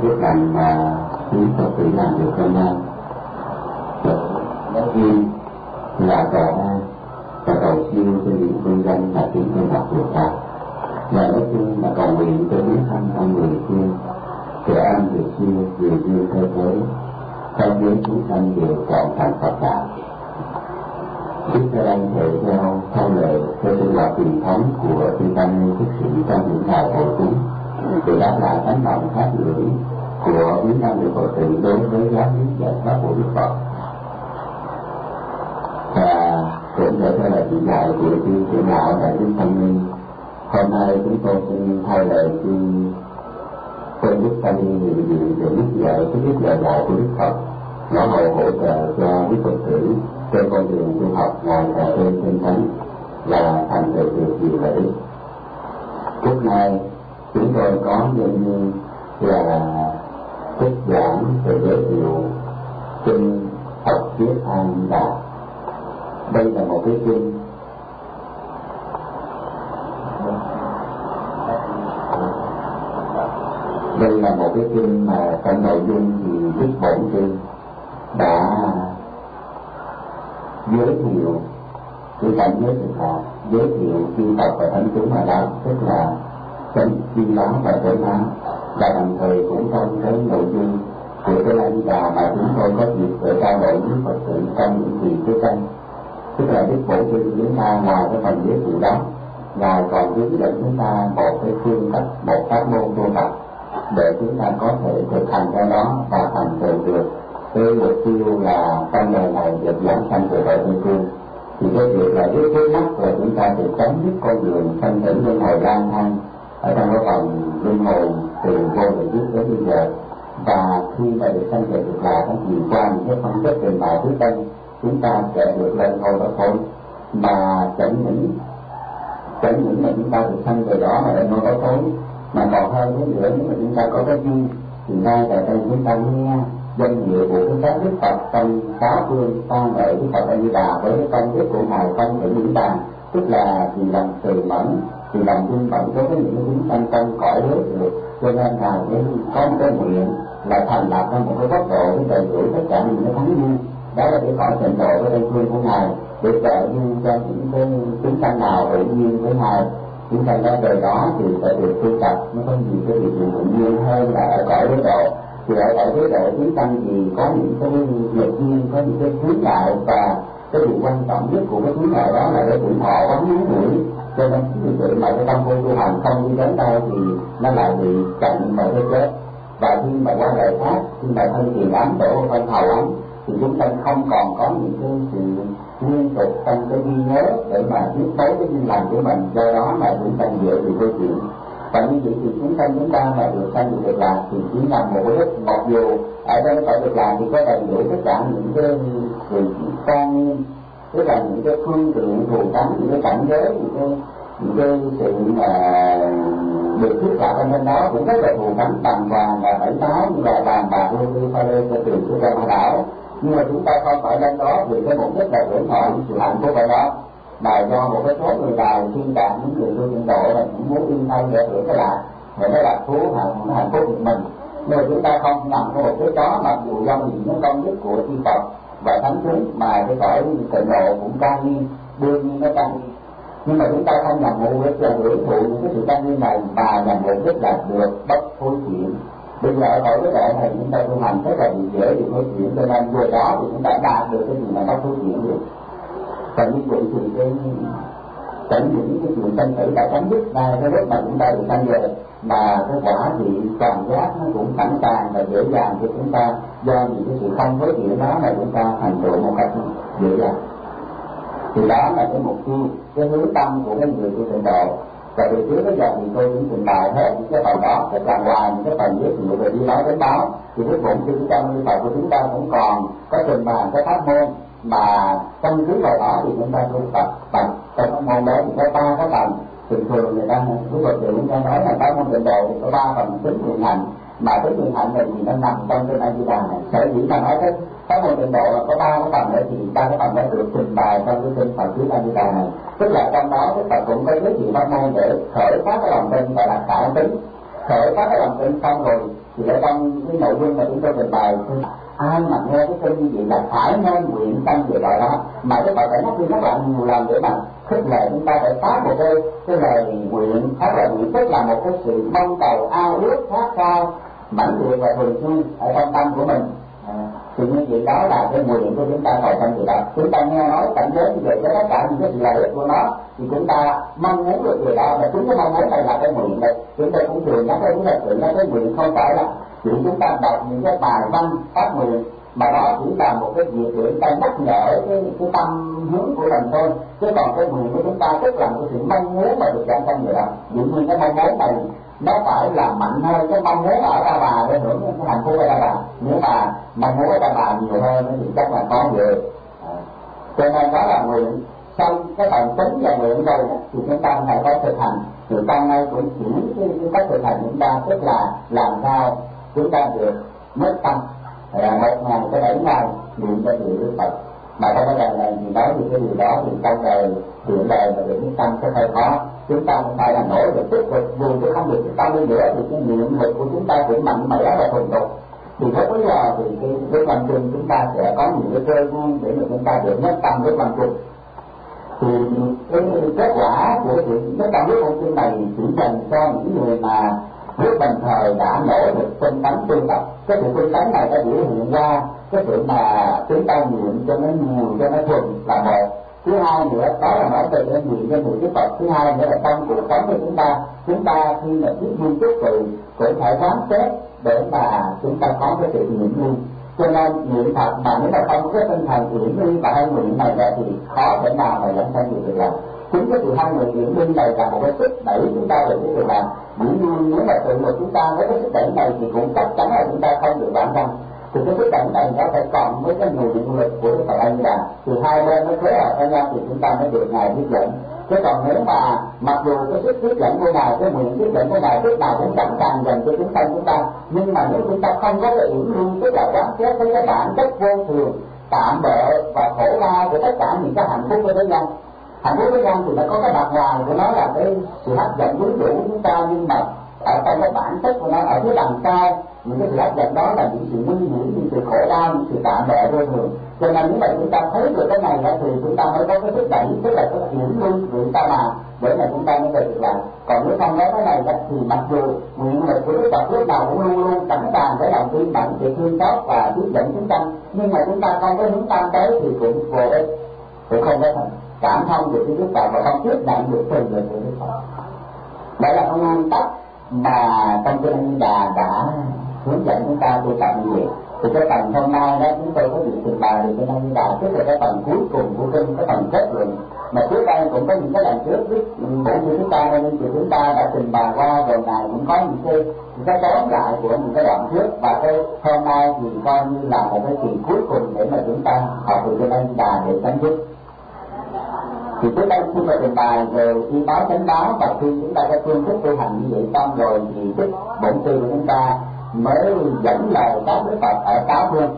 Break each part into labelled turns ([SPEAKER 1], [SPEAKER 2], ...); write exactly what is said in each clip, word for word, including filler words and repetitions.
[SPEAKER 1] phước lành mà chúng Phật tử làm được hôm nay. Nói riêng là cầu an và cầu siêu cho những phương danh và tiếng tên Phật Bồ Tát, và nói chung là cầu nguyện cho biến thăm ông người kia kẻ an việc siêu người duyên thay thế trong giới chúng sanh đều trọn thành Phật đạo. Tiếp theo đây thể theo theo lời theo sinh hoạt truyền thống của chư tăng ni thức sĩ trong những ngày hội cúng để đáp lại tấm lòng phát ngưỡng của biến năng được Phật tử đối với giáo lý giải thoát của Đức Phật. Và cũng để theo lời chỉ dạy của chư trưởng lão đại đức tăng ni, hôm nay chúng tôi xin thay lời chư tôn đức tăng ni hiện diện để giúp dạy cái biết lời dạy của Đức Phật, nó hỗ hỗ trợ cho quý Phật tử trên con đường tu học ngày càng thêm tinh tấn và thành tựu được nhiều lợi ích. Lúc này chúng tôi có nhân như là trích giảng về giới thiệu kinh Phật Thuyết A Di Đà. Đây là một cái kinh đây là một cái kinh mà trong nội dung thì Đức Bổn Sư đã giới thiệu cái cảnh giới thực là giới thiệu chư Phật và thánh chúng ở đó, tức là chánh chi báo và chánh báo, và đồng thời cũng trong cái nội dung của cái A Di Đà mà chúng tôi có dịp để trao đổi với Phật tử trong những kỳ trước đây. Tức là Đức Bổn Sư chúng ta ngoài cái phần giới thiệu đó, Ngài còn hướng dẫn chúng ta một cái phương cách, một pháp môn tu tập để chúng ta có thể thực hành cái đó và thành tựu được cái mục tiêu là trong đời này được giảng sanh từ đại Tây Phương. Thì cái việc là biết trước mắt là chúng ta sẽ chấm dứt con đường sanh tử luân hồi lang thang ở trong cái phần luân hồi từ vô thời trước đến bây giờ, và khi mà được sanh về được làทั้งgì qua những cái phân tích trình bày trước đây, chúng ta sẽ được lên thôi đó thôi. Mà chẳng những chẳng những là chúng ta được sanh về đó mà lên thôi đó thôi, mà còn hơn cái nữa, nếu mà chúng ta có cái duyên thì ngay tại đây chúng ta nghe danh hiệu của cái các Đức Phật trong sáu phương tam ở Đức Phật A Di Đà với cái công đức của ngài không thể diễn tả, tức là vì lòng từ mẫn, vì lòng dung mẫn đối với những chúng sanh trong cõi lớn được, cho nên ngài mới có một cái nguyện là thành lập ra một cái góc độ để đầy đủ tất cả những cái thánh duyên, đó là cái cõi tịnh độ với Tây Phương của ngài, để trợ duyên cho những cái chúng sanh nào hữu duyên với ngài. Chúng ta ra đời đó thì sẽ được tu tập, nó có gì cái việc gì tự nhiên hơn là ở cõi giới độ. Thì ở cõi giới độ chúng tăng thì có những cái nghiệp duyên, có những cái chướng ngại, và cái điều quan trọng nhất của cái chướng ngại đó là cái tuổi thọ quá ngắn ngủi, cho nên cái sự mà cái tâm vô tu hành không đi đến đâu thì nó lại bị chặn bởi cái chết. Và khi mà qua đời khác, khi mà thân tiền ấm, tổ thân hầu ấm, thì chúng ta không còn có những cái sự liên tục trong cái ghi nhớ để mà tiếp nối cái duyên lành của mình, do đó mà chúng ta dễ bị câu chuyện. Và như vậy thì chúng ta chúng ta mà được sanh được việc làm thì chỉ là một cái lúc, mặc dù ở đây phải được làm thì có đầy đủ tất cả những cái sự quan nghiêm, tức là những cái phương tiện thù thắng, những cái cảnh giới, những cái những cái sự mà được thuyết lạc ở bên đó cũng rất là thù thắng bằng vàng và bảy táo, như là vàng bạc lưu ly pha lê cho tiền của trong hải đảo. Nhưng mà chúng ta không phải lên đó vì cái mục đích là hưởng thọ những sự hạnh phúc ở đó, mà do một cái số người nào xuyên tạc những người tu tịnh độ là cũng muốn yên thân để hưởng cái lạc, để nó là thú hạnh hạnh phúc của mình. Nhưng mà chúng ta không nằm cái mục đích đó, mặc dù do những cái công đức của chư Phật và thánh chúng mà cái cõi tịnh độ cũng trang nghiêm, đương nhiên nó trang nghiêm. Nhưng mà chúng ta không nhằm mục đích là hưởng thụ những cái sự trang nghiêm này, mà nhằm mục đích là được bất thối chuyển. Bây giờ ở cõi giới độ này chúng ta tu hành rất là dễ bị thối chuyển, cho nên vừa đó thì chúng ta đạt được cái gì mà bất thối chuyển được. Và như vậy thì cái chẳng những cái chuyện sanh tử đã chấm dứt ra cái lúc mà chúng ta được sanh về, mà cái quả vị toàn giác nó cũng sẵn sàng và dễ dàng cho chúng ta, do những cái sự không với chuyện đó mà chúng ta thành tựu một cách dễ dàng. Thì đó là cái mục tiêu, cái hướng tâm của cái người tu tịnh độ. Và từ trước tới giờ thì tôi cũng trình bày hết những cái phần đó, tức là ngoài những cái phần giới thiệu về đi nói đến đó, thì cái bụng chúng ta như vậy của chúng ta cũng còn có trình bày cái pháp môn, mà căn cứ vào đó thì chúng ta tu tập bằng trong pháp môn đó thì có ba cái phần. Thường thường người ta cái vật liệu chúng ta nói là pháp môn tịnh độ thì có ba phần tính nguyện hạnh, mà tính nguyện hạnh này thì nó nằm trong cái A Di Đà này. Sở dĩ ta nói cái pháp môn tịnh độ là có ba cái phần đấy, thì ba cái phần đó được trình bày trong cái kinh Phật Thuyết A Di Đà này. Tức là trong đó cái Phật cũng có giới thiệu pháp môn để khởi phát cái lòng tin, gọi là khả tính. Khởi phát cái lòng tin xong rồi Thì ở trong cái nội dung mà chúng tôi trình bày, ai mà nghe cái kinh như vậy là phải nên nguyện tâm về loại đó, mà cái Phật phải nhắc đi nhắc lại nhiều lần để mà khích lệ chúng ta phải phát một cái cái lời nguyện, phát lời nguyện tức là một cái sự mong cầu ao ước khát khao mãnh liệt và thường xuyên ở trong tâm của mình. À, thì như vậy đó là cái nguyện của chúng ta cầu trong điều đó. Chúng ta nghe nói cảnh giới như vậy, tất cả những cái sự lợi ích của nó thì chúng ta mong muốn được điều đó, và chúng cái mong muốn này là cái nguyện này. Chúng ta cũng thường nhắc đến cái sự nhắc cái nguyện không phải là chuyện chúng ta đọc những cái bài văn phát nguyện, mà đó chỉ là một cái việc để chúng ta nhắc nhở cái, cái tâm hướng của mình thôi. Chứ còn cái nguyện của chúng ta tức là một sự mong muốn mà được giảng trong người đó. Dĩ nhiên cái mong muốn này nó phải là mạnh hơn cái mong muốn ở Ta Bà để hưởng cái hạnh phúc ở Ta Bà. Nếu mà mong muốn ở Ta Bà nhiều hơn thì chắc là có người. À, cho nên đó là nguyện. Xong cái phần tính và nguyện rồi đó, thì chúng ta phải có thực hành. Thì trong đây cũng chỉ cái, cái cách thực hành chúng ta tức là làm sao chúng ta được mất tâm. À, một ngày có bảy ngày niệm cho nhiều Đức Phật, mà trong cái đời này thì nói về cái điều đó thì trong đời hiện đời mà được cái tâm sẽ phải có. Chúng ta không phải là nổi được tích cực, dù cho không được cái tâm đi nữa thì cái niệm lực của chúng ta cũng mạnh mẽ và thuần thục. Thì lúc bây giờ thì cái cái tâm trung chúng ta sẽ có nhiều cái cơ duyên để mà chúng ta được nhất tâm với tâm trung. Thì cái kết quả của chuyện nhất tâm với tâm trung này chỉ dành cho những người mà lúc bình thời đã nỗ lực tinh tấn tu tập. Cái sự tinh tấn này đã biểu hiện ra cái sự mà chúng ta niệm cho nó nhiều, cho nó thuần là một. Thứ hai nữa đó là nói về cái niệm cho người Đức Phật. Thứ hai nữa là trong cuộc sống của chúng ta, chúng ta khi mà biết duyên chút thì cũng phải quán xét để mà chúng ta có cái sự niệm luôn. Cho nên niệm Phật mà nếu mà không có tinh thần niệm ly và hai nguyện này là thì khó thể nào mà dẫn sanh được làm. Chính cái sự hai nguyện niệm ly này là một cái sức đẩy chúng ta về cái việc làm. Dĩ nhiên nếu mà tự một chúng ta với cái sức đẩy này thì cũng chắc chắn là chúng ta không được bản thân. Thì cái sức đẩy này nó phải cộng với cái nguồn điện lực của Phật A Di Đà, thì hai bên nó phối hợp với nhau thì chúng ta mới được Ngài thuyết dẫn. Chứ còn nếu mà mặc dù cái sức thuyết dẫn của Ngài, cái nguyện thuyết dẫn của Ngài lúc nào cũng sẵn sàng dành cho chúng sanh chúng ta, nhưng mà nếu chúng ta không có cái yểm ly, tức là quán xét với cái bản chất vô thường, tạm bợ và khổ đau của tất cả những cái hạnh phúc của thế gian. Hạnh phúc thế gian thì nó có cái mặt ngoài của nó là cái sự hấp dẫn quyến rũ chúng ta, nhưng mà ở trong cái bản chất của nó ở phía đằng sau những cái sự hấp dẫn đó là những sự nguy hiểm, những sự khổ đau, những sự tạm bợ vô thường. Cho nên nếu mà chúng ta thấy được cái này đó thì chúng ta mới có cái thúc đẩy, tức là cái hiểm luôn người ta mà để mà chúng ta mới được làm. Còn nếu không có cái này đó thì mặc dù nguyện lực của Đức Phật lúc nào cũng luôn luôn sẵn sàng để lòng tin mạnh, sự thương xót và thuyết dẫn chúng ta, nhưng mà chúng ta không có hướng tâm tới thì cũng vô ích, cũng không có thành cảm thông được với Đức Phật và không tiếp nhận được từ lời của Đức Phật. Đó là không an tắc mà trong kinh A Di Đà đã hướng dẫn chúng ta tu tập như vậy. Thì cái phần hôm nay đó chúng tôi có việc trình bày về kinh A Di Đà, tức là cái phần cuối cùng của kinh, cái phần kết luận. Mà trước đây cũng có những cái lần trước biết bổ như chúng ta nên thì chúng ta đã trình bày qua rồi, này cũng có những cái những cái tóm lại của những cái đoạn trước, và cái hôm nay thì coi như là một cái kỳ cuối cùng để mà chúng ta học về kinh A Di Đà để chấm dứt. Thì trước đây khi mà trình bày về y báo chánh báo và khi chúng ta có phương thức tu hành như vậy xong rồi thì tức bổn sư của chúng ta mới dẫn lời các Đức Phật ở sáu phương,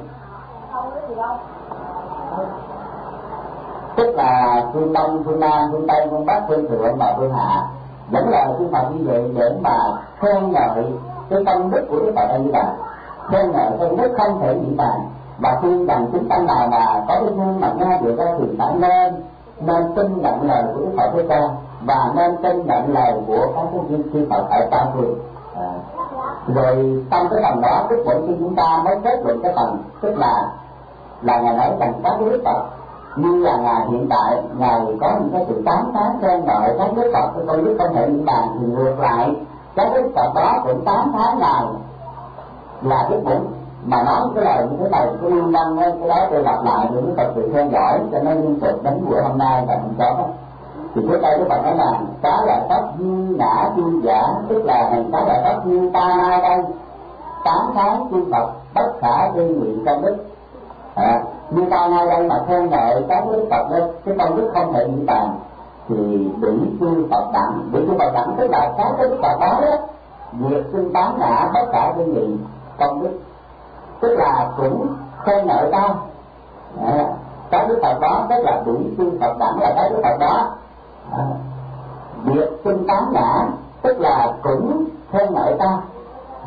[SPEAKER 1] tức là phương Đông, phương Nam, phương Tây, phương Bắc, phương Thượng và phương Hạ, dẫn lời chư Phật như vậy để mà khen ngợi cái công đức của Đức Phật A Di Đà, khen ngợi công đức không thể diễn tả, và khuyên rằng chúng ta nào mà có cái duyên mà nghe được thì phải nên nên tin nhận lời của Đức Phật Thế Ca và nên tin nhận lời của các cái duyên chư Phật ở tam phương. À, rồi trong cái phần đó tức bổn sư chúng ta mới kết luận cái phần tức là là ngài nói rằng các Đức Phật như là ngài hiện tại ngài có những cái sự tán thán khen ngợi các Đức Phật cái công đức không thể diễn bàn, thì ngược lại các Đức Phật đó cũng tán thán ngài là Đức Bổn, mà nói cái lời như thế này cái liên đăng ấy, cái đó tôi lặp lại để Đức Phật tự theo dõi cho nó liên tục đến buổi hôm nay là không có. Thì trước đây Đức Phật nói là xá lợi pháp duy ngã duy giả, tức là này xá lợi pháp như ta nay đây tán thán chư Phật bất khả tư nguyện công đức. À, như ta ngay đây mà khen ngợi các Đức Phật đó, cái công đức không thể diễn tả, thì bị chư Phật đặng, bị chư Phật đặng tức là các Đức Phật đó đó việc xưng tán ngã bất khả tư nguyện công đức, tức là cũng khen ngợi ta. À, các Đức Phật đó tức là bị chư Phật đặng là các Đức Phật đó. À, việc xưng tán ngã tức là cũng khen ngợi ta.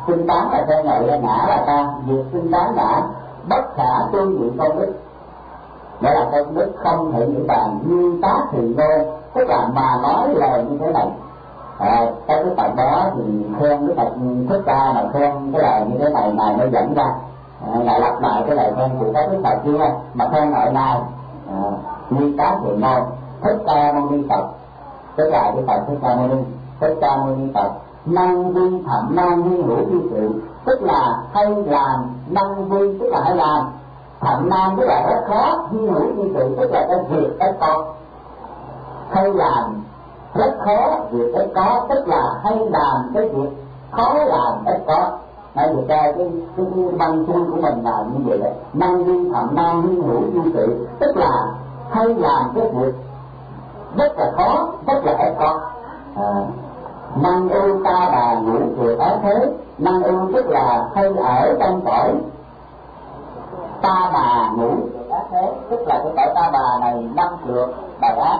[SPEAKER 1] xưng tán là khen ngợi, là ngã là ta, việc xưng tán ngã bất khả tư nghị công đức, nghĩa là công đức không thể nghĩ bàn, như tác thì ngôn, tức là mà nói lời như thế này. À, các cái Phật đó thì khen cái Phật Thích Ca mà khen cái lời như thế này, Ngài mới dẫn ra, à, Ngài lặp lại cái lời khen của các cái Phật kia mà khen ngợi Ngài. À, như tác thì ngôn, Thích Ca Mâu Ni Phật, tức là cái Phật Thích Ca Mâu Ni, Thích Ca Mâu Ni Phật, năng vi thẩm năng vi hữu vi sự, tức là hay làm, năng vi tức là hay làm, thẩm năng tức là rất khó, vi hữu vi sự tức là cái việc cái con, hay làm rất khó, việc ít có tức là hay làm cái việc khó làm ít có. Nói được ra cái cái văn chương của mình là như vậy đấy, năng vi thẩm năng vi hữu vi sự tức là hay làm cái việc rất là khó, rất là ít có. À, năng ưu ta bà ngũ trượt ái thế, năng ưu tức là hay ở trong cõi ta bà ngũ trượt ái thế, tức là cái cõi ta bà này năm trượt bài ác.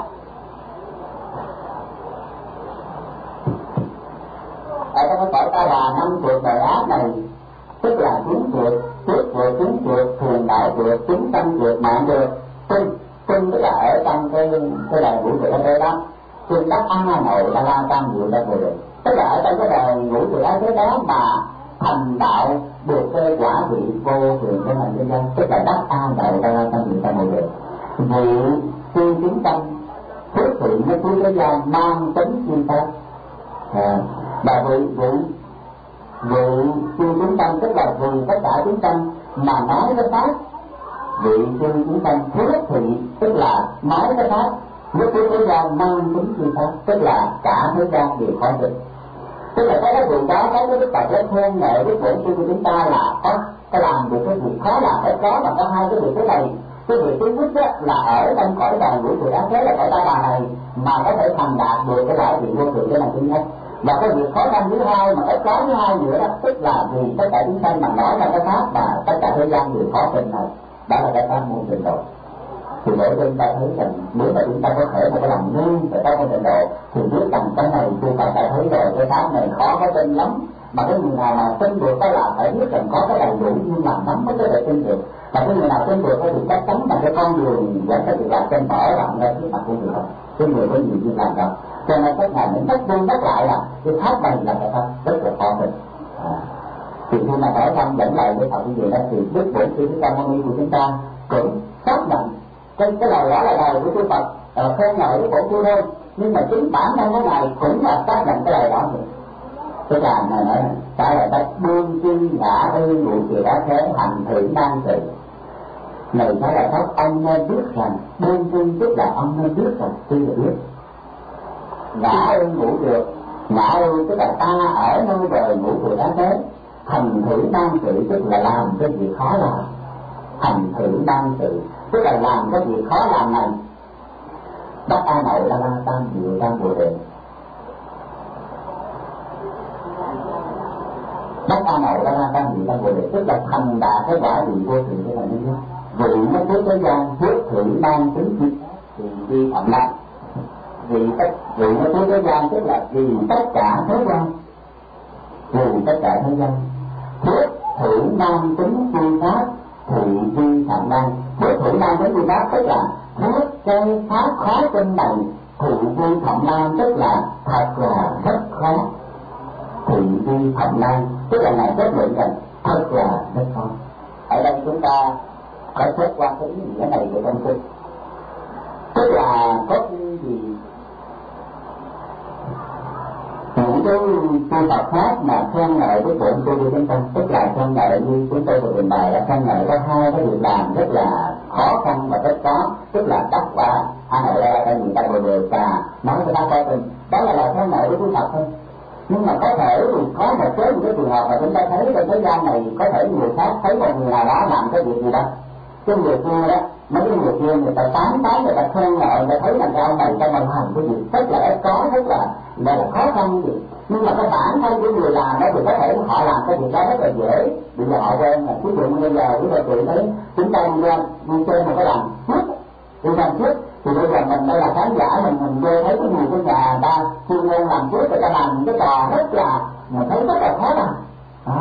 [SPEAKER 1] Ở trong cái cõi ta bà năm trượt bài ác này, tức là chúng trượt, trước trượt, chúng trượt, thường đạo trượt, chúng tâm trượt, mạng trượt, tinh, tinh tức là ở trong cái cái đời vũ trụ thế đó. Trên đất A Nội La La Tam Diệu Đa Bồ Đề, tức là ở trong cái đời ngũ trượt ái thế đó mà thành đạo được cái quả vị vô thường của hành nhân, tức là đất A Nội La La Tam Diệu Đa Bồ Đề. Vị siêu chúng tâm phước thiện với cuối thế gian mang tính chuyên pháp. À, và vị vị vị siêu chúng tâm tức là vì tất cả chúng tâm mà nói cái pháp. Vị siêu chúng tâm phước thiện tức là nói cái pháp với cuối thế gian mang tính chuyên pháp, tức là cả thế gian đều có được. Tức là cái việc đó, cái Đức Phật đã khen ngợi với bổn sư của chúng ta là có có làm được cái việc khó làm phải có, mà có hai cái việc thế này. Cái việc thứ nhất đó là ở trong cõi đời vũ trụ ác thế là cõi ta bà này mà có thể thành đạt được cái quả vị vô thượng, cái này thứ nhất. Và cái việc khó khăn thứ hai mà ít có thứ hai nữa đó, tức là vì tất cả chúng sanh mà nói ra cái pháp mà tất cả thế gian đều khó tin này, đó là cái pháp môn trình độ. Thì mỗi bên ta thấy rằng nếu mà chúng ta có thể một cái lòng nương về các môn trình độ thì biết rằng cái này chúng ta đã thấy rồi, cái pháp này khó có tin lắm, mà cái người nào mà tin được cái là phải biết rằng có cái đầy đủ nhưng mà nắm mới có thể tin được. Và cái người nào tin được thì chắc chắn là cái con đường dẫn cái việc làm trên mở rộng ra trước mặt của người đó, cái người có nhiều việc làm đâu. Cho nên các ngài những tất nhiên tất lại là cái pháp này là cái pháp rất là khó tin. À, thì khi mà nói xong dẫn lại với Phật như vậy đó thì Đức Bổn Sư Thích Ca Mâu Ni của chúng ta cũng xác nhận cái cái lời đó là lời của Đức Phật uh, khen ngợi với Bổn Sư thôi, nhưng mà chính bản thân của ngài cũng là xác nhận cái lời đó rồi. Tức là ngài nói trả lời đất đương chi ngã ư ngũ trượt ái thế hành thử nan sự. Này nói là pháp ông nên biết rằng đương chi tức là ông nên biết rằng tuy là biết ngã ư ngũ trượt, ngã ư tức là ta ở nơi đời ngũ trượt ái thế, hành thử nan sự tức là làm cái việc khó làm. Hành thử nan sự tức là làm cái việc khó làm này. Đất A Nội La La Tam Diệu Đa Bồ Đề, đất A Nội La La Tam Diệu Đa Bồ Đề tức là thành đạt cái quả vị vô thượng của mình nhé. Vị nó trước thế gian phước thử mang tính chi thì đi thẩm năng. Vì tất vị nó trước thế gian tức là vì tất cả thế gian, vì tất cả thế gian phước thử mang tính chi pháp thì đi thẩm năng. Phước thử mang tính chi pháp tức là phước cái pháp khó tin này thì đi thẩm năng tức là thật là rất khó. Thì đi thẩm năng tức là ngài kết luận rằng thật là rất khó. Ở đây chúng ta phải xét qua cái ý nghĩa này của trong kinh, tức là có gì những cái tu Phật khác mà khen ngợi cái bổn sư của chúng ta, tức là khen ngợi như chúng tôi vừa trình bày là khen ngợi có hai cái việc làm rất là khó khăn và rất có, tức là đắc quả A Nội La La Tam Diệu Đa Bồ Đề và nói cho ta coi tình, đó là lời khen ngợi của tu Phật thôi. Nhưng mà có thể thì có một số những cái trường hợp mà chúng ta thấy trên thế gian này, có thể người khác thấy một người nào đó làm cái việc gì đó, cái người kia đó, mấy cái người kia người ta tán tán, người ta khen ngợi, người ta thấy là cái ông này trong mình làm cái gì rất là ít có, rất là là khó khăn gì, nhưng mà cái bản thân của người làm đó thì có thể họ làm cái việc đó rất là dễ. Bây giờ họ quen là ví dụ như bây giờ chúng ta tự thấy chúng ta đi lên đi chơi một cái làm trước đi làm trước thì bây giờ mình đây là khán giả, mình mình vô thấy cái người của nhà ta chuyên môn làm trước, người ta làm cái trò rất là mình thấy rất là khó làm. À,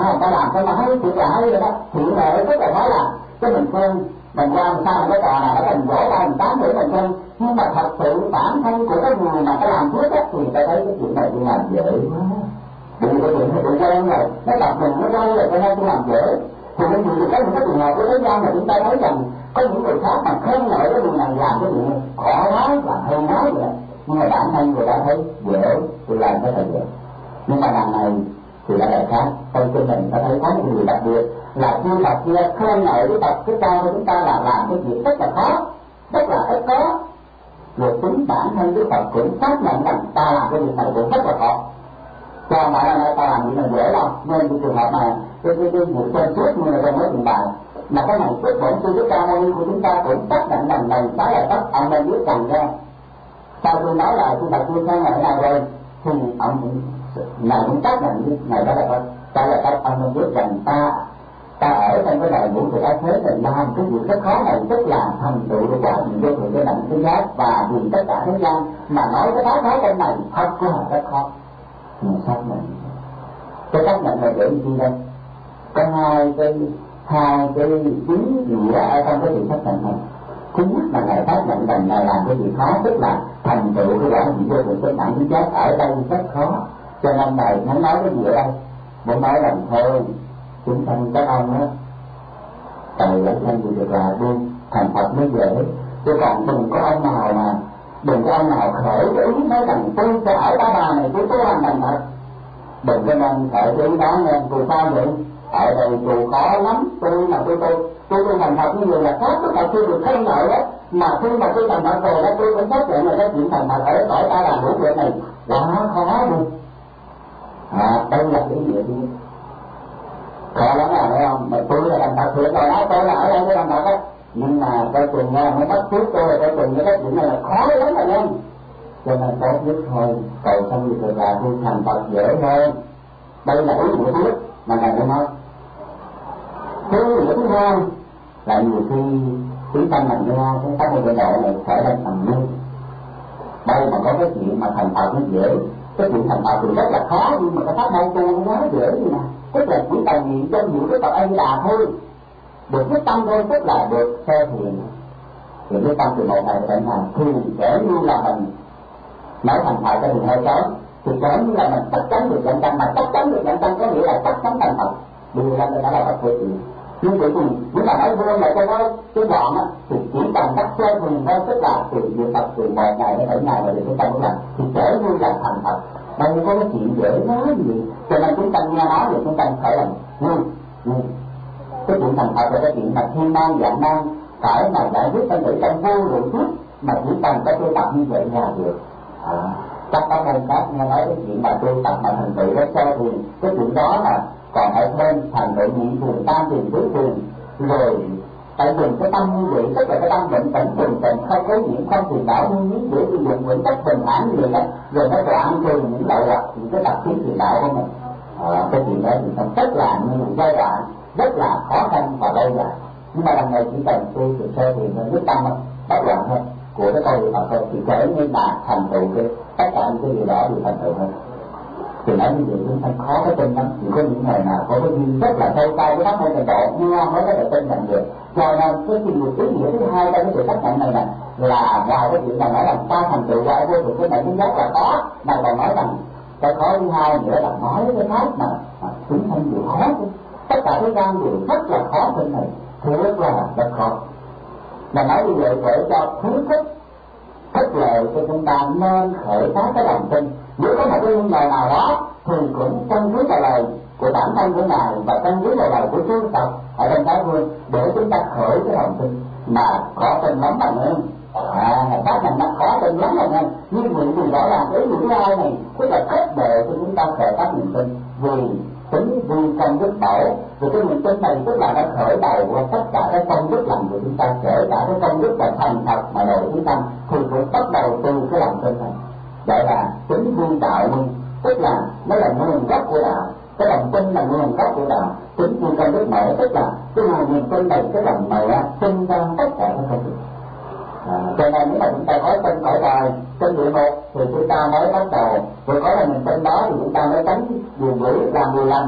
[SPEAKER 1] lạ vậy đó. Thiện nghệ rất là khó làm, cái mình quen mình qua làm sao cái trò nào nó thành vỗ ba mình tám tuổi mình quen, nhưng mà thật sự bản thân của cái người mà cái làm phước á thì ta thấy cái chuyện này đi làm dễ quá. Đừng có chuyện nó tự quen rồi, nó tập mình nó quen rồi cho nên tôi làm dễ. Thì nên vì có những cái trường hợp của thế gian mà chúng ta thấy rằng có những người khác mà khen ngợi cái điều này làm cái gì khó quá và hơi nói vậy, nhưng mà bản thân người ta thấy dễ thì làm cái thật dễ. Nhưng mà lần này thì lại là khác, trong chương trình ta thấy có một điều đặc biệt là khi Phật kia khen ngợi cái Phật cái cao của chúng ta là làm cái việc rất là khó, rất là ít có. Rồi chính bản thân Đức Phật cũng xác nhận rằng ta làm cái việc này cũng rất là khó. Cho mà là ta làm việc này dễ đâu, nên cái trường hợp này cái cái cái vụ trên suốt như là trong mấy trình bày mà cái này trước bổn sư Thích Ca Mâu Ni của chúng ta cũng xác nhận rằng này trái là tất ông nên biết rằng ra. Sau khi nói là khi Phật kia khen ngợi này rồi thì ông này cũng xác nhận như này đó là tất trái là tất ông nên biết rằng ta ta ở trong cái đời vũ trụ ác thế này làm cái việc rất khó này, tức là thành tựu được quả gì vô thượng cái đẳng thế giác và vì tất cả thế gian mà nói cái đó khó trong này thật là rất khó. Mình xác nhận cái xác nhận là để gì đây? Có hai cái hai cái chính nghĩa ở trong cái sự xác nhận này. Thứ nhất là ngài xác nhận rằng ngài làm cái việc khó, tức là thành tựu cái quả gì vô thượng cái đẳng thế giác ở đây rất khó, cho nên ngài muốn nói cái gì ở đây? Muốn nói rằng thôi chúng sanh các ông á tội lỗi nhân gì được là đương thành Phật mới dễ, chứ còn đừng có ông nào mà đừng có ông nào khởi cái ý nói rằng tôi sẽ ở ta bà này tôi tôi làm thành Phật, đừng có nên khởi cái ý đó nghe. Tôi sao vậy? Ở đây tôi khó lắm, tôi mà tôi tôi tôi tôi thành Phật như vậy là khác, tức là tôi được khen ngợi đó, mà khi mà tôi thành Phật rồi đó tôi cũng xác nhận là cái chuyện thành Phật ở cõi ta bà vũ trụ này quá khó luôn. À, đây là cái nghĩa gì? Khó lắm là phải không? Mà tôi là thành Phật thiệt rồi đó, tôi là ở đây tôi thành Phật á. Nhưng mà coi chừng nghe mới bắt trước tôi, coi chừng cái chuyện này là khó lắm rồi em. Cho nên tốt nhất thôi, cầu xong việc được là tôi thành Phật dễ hơn. Đây là ý nghĩa thứ nhất mà ngài đã nói. Thứ nghĩa thứ hai là nhiều khi chúng ta làm ra cái pháp môn độ này phải lên tầm nguyên. Đây mà có cái chuyện mà thành Phật nó dễ, cái chuyện thành Phật thì rất là khó, nhưng mà cái pháp môn tu nó dễ như nào? Tức là chỉ cần niệm cho nhiều cái Phật A Di Đà thôi, được cái tâm thôi, tức là được sơ thiền. Thì cái tâm từ một này đến nào thì kể như là mình nói thành Phật cái thì hơi sớm, thì kể như là mình chắc chắn được nhận tâm, mà chắc chắn được nhận tâm có nghĩa là chắc chắn thành Phật. Điều này đã là Phật thiện. Nhưng vậy thì nếu mà nói vui lại cho nó cái gọn á, thì chỉ cần đắc sơ thiền thôi, tức là từ việc Phật từ một ngày đến bảy ngày mà được cái tâm của mình thì kể như là thành Phật. Đây có cái chuyện dễ nói gì, cho nên chúng ta nghe nói thì chúng ta phải làm nhưng nhưng cái chuyện thành Phật là cái chuyện mà thiên nan dạng nan phải mà giải quyết tâm tử trong vô lượng kiếp, mà chỉ cần có tu tập như vậy là được. À, chắc có môn khác nghe nói cái chuyện mà tu tập mà thành tựu rất sâu thì cái chuyện đó là còn phải thêm thành tựu nhị thiền, tam thiền, tứ thiền, rồi tại dùng cái tâm như vậy, tức là cái tâm định tĩnh bình tĩnh, không có nhiễm, không phiền não, như những để sử dụng nguyện cách bình thản như vậy đó, rồi nó đoạn trừ những lậu hoặc những cái tập khí phiền não của mình. À, cái chuyện đó thì không rất là như một giai đoạn rất là khó khăn và lâu dài. Nhưng mà lần này chỉ cần tu từ sơ thiền hơn, nhất tâm bất loạn hơn của cái câu Phật thôi, thì kể như là thành tựu cái tất cả những cái điều đó thì thành tựu hơn. Thì nói như vậy chúng ta khó có tin lắm, chỉ có những người nào có cái duyên rất là sâu cao với pháp môn tịnh độ ngon mới có thể tin nhận được. Cho nên cái điều ý nghĩa thứ hai trong cái sự xác nhận này nè là ngoài cái chuyện là nói rằng ta thành tựu qua vô thượng cái này thứ nhất là có, mà còn nói rằng cái khó thứ hai nữa là nói cái pháp mà chúng sanh chịu khó, tất cả thế gian đều rất là khó tin này, thiệt là rất khó. Mà nói như vậy để cho khuyến khích khích lệ cho chúng ta nên khởi phát cái lòng tin. Nếu có một cái nghi ngờ nào đó thì cũng căn cứ vào lời của bản thân của ngài và căn cứ vào lời của chư Phật ở trong Thái Phương để chúng ta khởi cái lòng tin. Mà khó tin lắm bạn ơi, à các ngành nó khó tin lắm bạn ơi. Nhưng vì vì đó là cái những ai này tức là khích lệ cho chúng ta khởi phát niềm tin, vì tính vi công đức bảo. Vì cái niềm tin này tức là nó khởi đầu của tất cả cái công đức lành của chúng ta, kể cả cái công đức là thành thật mà độ chúng ta thì cũng bắt đầu từ cái lòng tin này. Gọi là tính vi đạo nguyên, tức là nó là nguồn gốc của đạo. Cái lòng tin là nguồn gốc của đạo. Tính vi công đức mẹ tức là cái nguồn niềm tin này, cái lòng mẹ tin ra tất cả các công đức. À, cho nên nếu mà chúng ta có tin cõi đời, tin địa ngục thì chúng ta mới bắt đầu, rồi có là niềm tin đó thì chúng ta mới tránh điều quỷ làm điều lành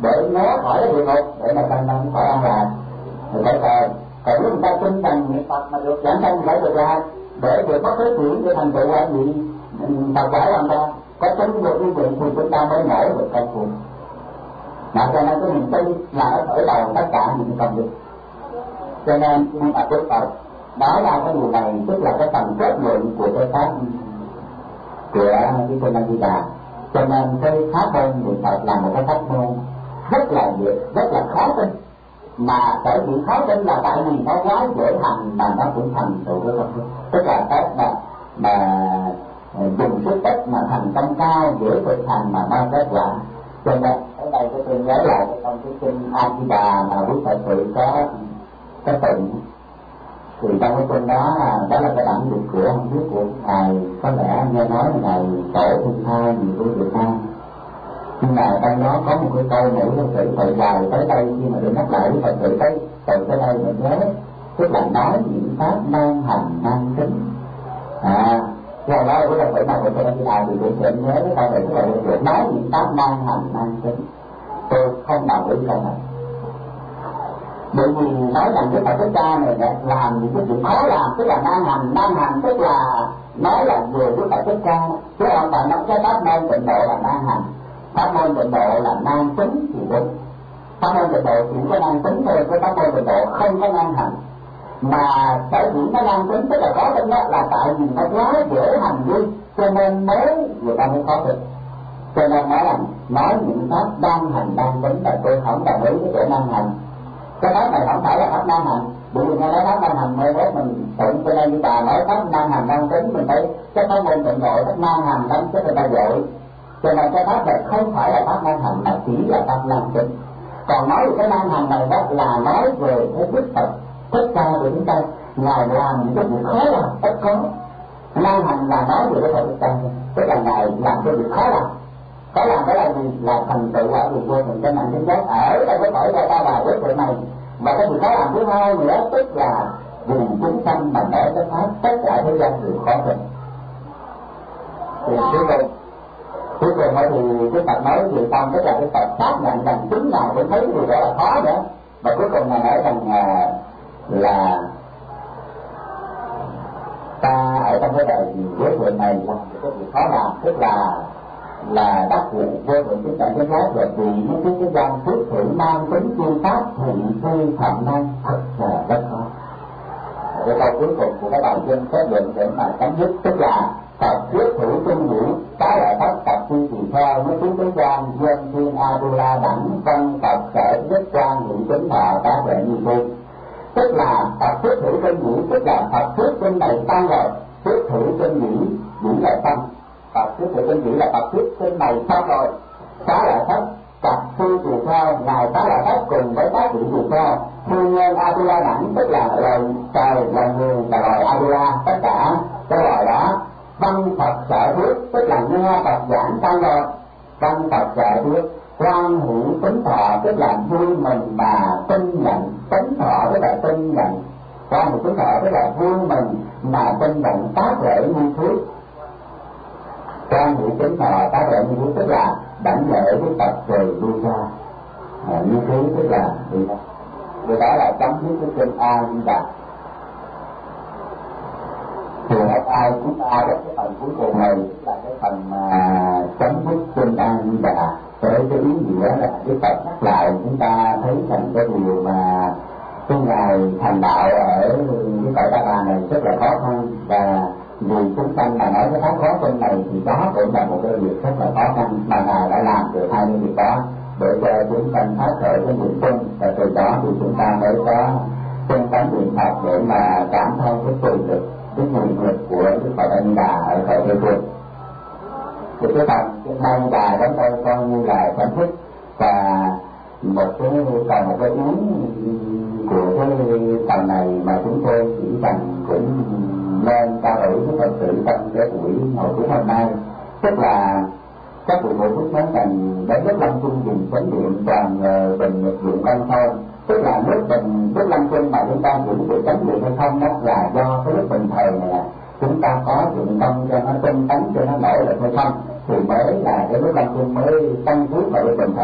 [SPEAKER 1] để né khỏi cái địa ngục, để mà tâm tâm khỏi an lạc thì phải trời. Còn nếu người ta tin rằng niệm Phật mà được giảng sanh phải được ra, để được có cái chuyển để thành tựu quả gì Phật giải làm ta có tính được cái chuyện thì chúng ta mới nổi được công phu. Mà cho nên cái niềm tin là ở khởi đầu tất cả những công việc. Cho nên khi mà Đức Phật nói ra cái điều này, tức là cái phần kết luận của cái pháp của cái kinh A Di Đà. Cho nên cái pháp môn niệm Phật là một cái pháp môn rất là rất là khó tin, mà bởi vì khó tin là tại vì nó quá dễ hành mà nó cũng thành tựu cái công thức. Tức là cách mà mà dùng sức ít mà thành công cao, dễ thực hành mà mang kết quả. Cho nên ở đây tôi tôi nhớ lại cái trong cái kinh A Di Đà mà quý Phật tử có cái tụng, thì trong cái kinh đó đó là cái bản dịch của không biết của ngài, có lẽ nghe nói là ngài tổ thiên thai gì của Việt Nam, nhưng mà trong đó có một cái câu mỗi Phật tử tự dài tới đây, khi mà được nhắc lại với Phật tử tới từ tới đây mình nhớ, tức là nói những pháp mang hành mang tính. À, rồi đó của Phật tử nào của tôi là thì cũng sẽ nhớ cái câu này, tức là được nói những pháp mang hành mang tính. Tôi không đồng ý câu này, bởi vì nói rằng cái Phật Thích Ca này đã làm những cái chuyện khó làm, tức là mang hành, mang hành tức là nói là về cái Phật Thích Ca, chứ không phải nói cái pháp môn tịnh độ là mang hành. Pháp môn tịnh độ là mang tính thì đúng, pháp môn tịnh độ chỉ có mang tính thôi, cái pháp môn tịnh độ không có mang hành. Mà sở dĩ nó mang tính tức là có tính đó là tại vì nó quá dễ hành vi, cho nên mới người ta mới có tính. Cho nên nói rằng nói những pháp đang hành đang tính là tôi không đồng ý với chỗ mang hành. Cái pháp này không phải là pháp mang hành, bởi vì nghe nói pháp mang hành mới mốt mình tụng, cho nên như bà nói pháp mang hành đang tính mình thấy cái pháp môn tịnh độ pháp mang hành đang tính người ta dội. Cho nên cái pháp này không phải là pháp mang hành mà chỉ là pháp mang tính. Còn nói về cái mang hành này đó là nói về cái Đức Phật Thích Ca của chúng ta, ngài làm những cái việc khó làm ít có. Mang hành là nói về cái Phật Thích Ca, tức là ngài làm cái việc khó làm. Khó làm cái là gì? Là thành tựu quả vị vô mình trên hành tinh giác ở trong cái cõi ra ta bà quyết định này. Và cái việc khó làm thứ hai nữa tức là vì chúng sanh mà mở cái pháp tất cả thế gian đều khó tin. Thì cuối cùng cuối cùng thì cái Phật nói gì xong, tức là cái Phật xác nhận rằng chính nào cũng thấy điều đó là khó nữa. Và cuối cùng là nói rằng là, là ta ở trong cái đời giới thiệu này làm cái việc khó làm, tức là là đắc vụ vô lượng chính tại cái khác, là vì những cái cái gian phước thử mang tính chuyên pháp thì phi phạm năng thật là rất khó. Cái câu cuối cùng của cái bài dân kết luận để mà chấm dứt tức là Phật thuyết thủ tinh điển cái lại thất tập chi tỳ theo với chúng cái gian dân thiên Adula đẳng văn Phật sở nhất quan hữu tính thọ các lệ như thế. Tức là Phật thuyết thủ tinh điển, tức là Phật thuyết tinh này tăng rồi, thuyết thủ tinh điển điển là tăng. Phật thuyết thủ tinh điển là Phật thuyết tinh này xong rồi, xá lại thất tập sư tỳ theo, ngài xá lại thất cùng với các vị tỳ theo thiên nhân Adula đẳng, tức là loài trời, loài người và loài Adula, tất cả cái loài đó. Văn Phật sở thuyết tức là nghe Phật giảng xong rồi, văn Phật sở thuyết quan hữu tính thọ tức là vui mừng mà tin nhận, tính thọ tức là tin nhận, quan hữu tính thọ tức là vui mừng mà tin nhận tác lễ như thuyết. Quan hữu tính thọ tác lễ như thuyết tức là đảnh lễ với Phật rồi đi ra, à, như thế tức là đi ra. Điều đó là chấm dứt cái kinh A Di Đà. Thì ở ai chúng ta đến cái phần cuối cùng này tức là cái phần mà chấm dứt kinh A Di Đà, với cái ý nghĩa là cái Phật nhắc lại chúng ta thấy rằng cái điều mà cái ngày thành đạo ở cái cõi Ta Bà này rất là khó khăn, và vì chúng sanh mà nói cái pháp khó khăn này thì đó cũng là một cái việc rất là khó khăn mà ngài đã làm được hai cái việc đó để cho chúng sanh phát khởi cái niềm tin, và từ đó thì chúng ta mới có tinh tấn niệm Phật để mà cảm thông cái quyền lực, cái nguồn lực của Đức Phật A Di Đà ở cõi Tây Phương. Thì cái phần cái A Di Đà đến đây coi như là chấm dứt, và một cái còn một cái ý của cái phần này mà chúng tôi chỉ cần cũng nên trao đổi với Phật tử trong cái buổi ngồi cuối hôm nay, tức là các vị bộ phước nói rằng đến nước Lâm Chung dùng chánh điện toàn bình nhật dụng công thôi, tức là nước bình nước Lâm Chung mà chúng ta giữ được chánh điện hay không đó là do cái nước bình thời này chúng ta có dụng công cho nó tinh tấn cho nó nổi lực hay không, thì mới là cái nước Lâm Chung mới tăng phước vào cái bình thời.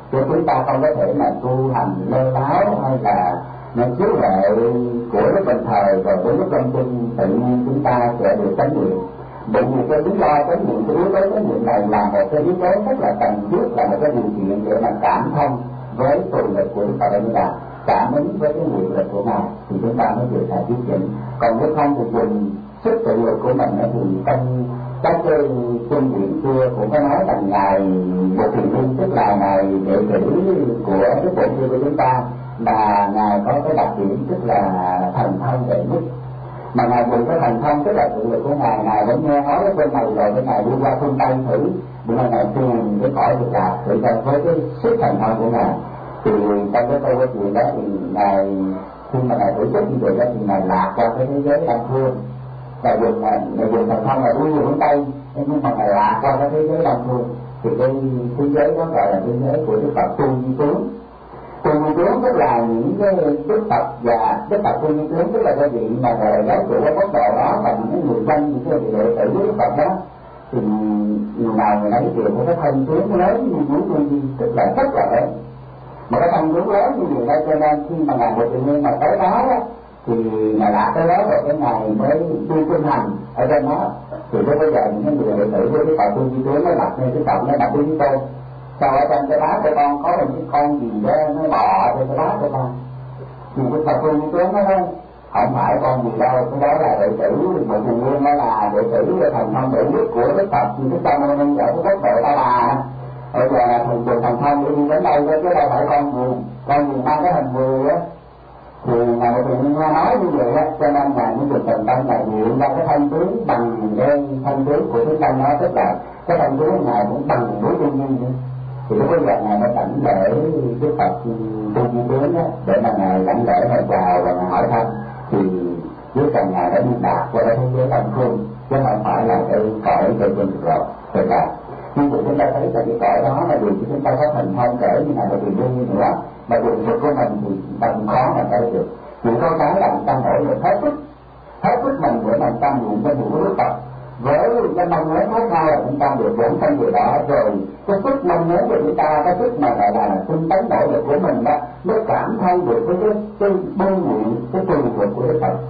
[SPEAKER 1] chứ chúng ta không có thể mà tu hành lơ láo hay là nên chiếu lệ của lúc bình thời rồi với lúc lâm chung tự nhiên chúng ta sẽ được chánh niệm. Bởi vì cái lý do chánh niệm, cái yếu tố chánh niệm này là một cái yếu tố rất là cần thiết, là một cái điều kiện để mà cảm thông với tù lực của Đức Phật A Di Đà, cảm ứng với cái nguyện lực của Ngài thì chúng ta mới được là thuyết chỉnh. Còn nếu không thì dùng sức tự lực của mình thì trong các cái kinh điển xưa cũng có nói rằng Ngài một thiền linh, tức là Ngài đệ tử của Đức Bổn Sư của chúng ta, mà Ngài có cái đặc điểm tức là thần thông đệ nhất. Mà Ngài dùng cái thần thông tức là tự lực của Ngài, Ngài vẫn nghe nói ở bên này rồi cái Ngài đi qua phương Tây thử, bữa nay Ngài tìm cái cõi Cực Lạc thử coi với cái sức thần thông của Ngài. Thì trong cái câu chuyện đó thì Ngài khi mà Ngài thử sức như vậy đó thì Ngài lạc qua cái thế giới Đông Phương. Ngài dùng Ngài dùng thần thông là đi về hướng Tây, nhưng mà Ngài lạc qua cái thế giới Đông Phương. Thì cái thế giới đó gọi là thế giới của Đức Phật Tu Di Tướng. Tu Di Tướng tức là những cái Đức Phật và Đức Phật Tu Di Tướng tức là cái vị mà người giáo chủ ở quốc độ đó và những người dân, những cái vị đệ tử của Đức Phật đó, thì người nào người ấy đều có cái thân tướng lớn như núi Tu Di, tức là rất là lớn. Mà cái thân tướng lớn như vậy đây, cho nên khi mà Ngài một tự nhiên mà tới đó đó thì Ngài lạc tới đó rồi cái Ngài mới tu kinh hành ở trên đó. Thì lúc bây giờ những người đệ tử với cái Phật Tu Di Tướng nó đặt lên cái trọng nó đặt với chúng tôi. Sao ở trên cái bát của con có một cái con gì đó nó bò trên cái bát của con, thì cái Phật Tu Di Tướng nó nói không phải con gì đâu, cái đó là đệ tử một thằng nguyên, đó là đệ tử về thần thông đệ nhất của Đức Phật, thì cái trong nó ở cái quốc độ Ta Bà. Bây giờ là thần dùng thần thông để đi đến đây chứ đâu phải con gì, con gì mang cái hình người á. Thì mà một thằng nghe nói như vậy á, cho nên là những người thần tâm này hiện ra cái thân tướng bằng cái thân tướng của cái thân đó, tức là cái thân tướng này cũng bằng đối thiên nhiên nữa. Thì lúc bây giờ Ngài mới lãnh lễ Đức Phật Tu Di Tướng đó, để mà Ngài lãnh lễ Ngài chào và Ngài hỏi thăm, thì dưới cần Ngài đã đi đạt qua cái thế giới Đông Phương, chứ không phải là cái cõi về trên cực độ. Thật ra nhưng mà chúng ta thấy là cái cõi đó là điều chúng ta có thành thông kể như này là điều đương nhiên nữa, mà dùng sức của mình thì ta cũng khó mà thấy được. Chỉ có cái là chúng ta nỗ lực hết sức, hết sức mình để mình tâm niệm cho những Đức Phật với cái mong muốn khác nhau là chúng ta được vốn thân điều đó, rồi cái sức mong muốn của chúng ta, cái sức mà gọi là tinh tấn nỗ lực của mình đó mới cảm thông được với cái cái bôn nguyện, cái tu lực của Đức Phật.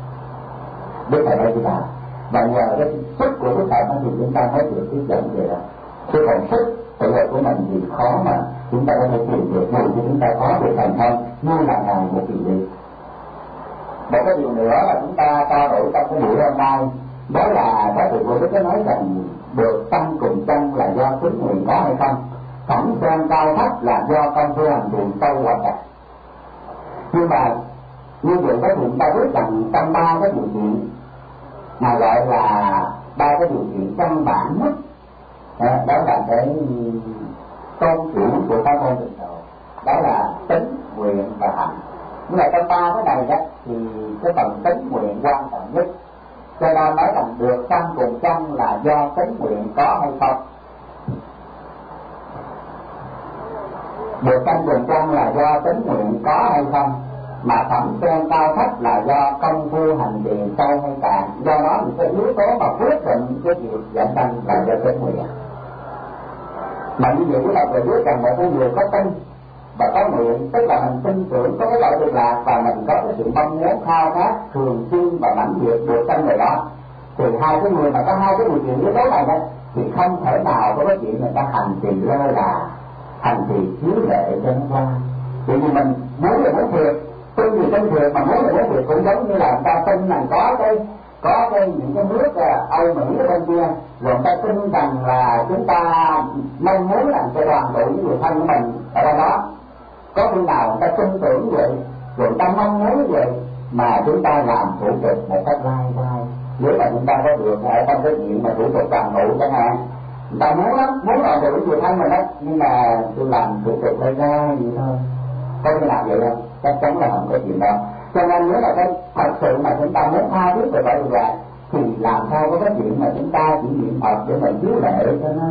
[SPEAKER 1] Đức Phật đây chúng ta và nhờ cái sức của Đức Phật thì chúng ta mới được tiếp dẫn về đó. Chứ còn sức tự lực của mình thì khó mà chúng ta có thể tìm được, dù như chúng ta có được thành công như là Ngài một kỳ đi. Một cái điều nữa là chúng ta trao đổi trong cái buổi hôm nay, đó là các vị vua có nói rằng được tăng cùng chân là do tính nguyện có hay không, phẩm sơn cao thấp là do công phu hành trì sâu hoặc chặt. Nhưng mà như vậy các vị ta biết rằng trong ba cái điều kiện mà gọi là ba cái điều kiện căn bản nhất, đó là cái tôn chỉ của các môn tịnh độ, đó là tính, nguyện và hạnh. Nhưng mà trong ba cái này đó thì cái phần tính nguyện quan trọng nhất, cho nên nói rằng được tăng cùng chân là do tính nguyện có hay không. Được tăng cùng chân là do tính nguyện có hay không, mà phẩm sơn cao thấp là do công phu hành trì sâu hay cạn. Do đó thì cái yếu tố mà quyết định cái việc dẫn tăng là do tính nguyện. Mà như vậy là phải biết rằng một cái người có tin và có nguyện, tức là mình tin tưởng có cái lợi được lạc và mình có cái sự mong muốn khao khát thường xuyên và mãnh liệt được trong người đó, thì hai cái người mà có hai cái điều kiện yếu tố này đó thì không thể nào có cái chuyện người ta hành trì lơ là, hành trì thiếu lệ cho nó qua. Vì vì mình muốn là muốn thiệt, tin thì tin thiệt, mà muốn là muốn thiệt cũng giống như là người ta tin rằng có cái có cái những cái nước Âu Mỹ ở bên kia, rồi người ta tin rằng là chúng ta mong muốn làm cho đoàn tụ với người thân của mình ở đây đó. Có khi nào người ta tin tưởng vậy, rồi người ta mong muốn vậy mà chúng ta làm thủ tục một cách lai vai. Nếu mà chúng ta có được ở trong cái chuyện mà thủ tục đoàn tụ chẳng hạn, người ta muốn lắm, muốn đoàn tụ với người thân mình đó, nhưng mà tôi làm thủ tục lai vai vậy thôi. Có khi nào vậy không? Chắc chắn là không có chuyện đó. Cho nên nếu là cái thật sự mà chúng ta muốn tha thiết về vậy vậy thì làm sao có cái chuyện mà chúng ta chỉ niệm Phật để mình chiếu lệ cho nó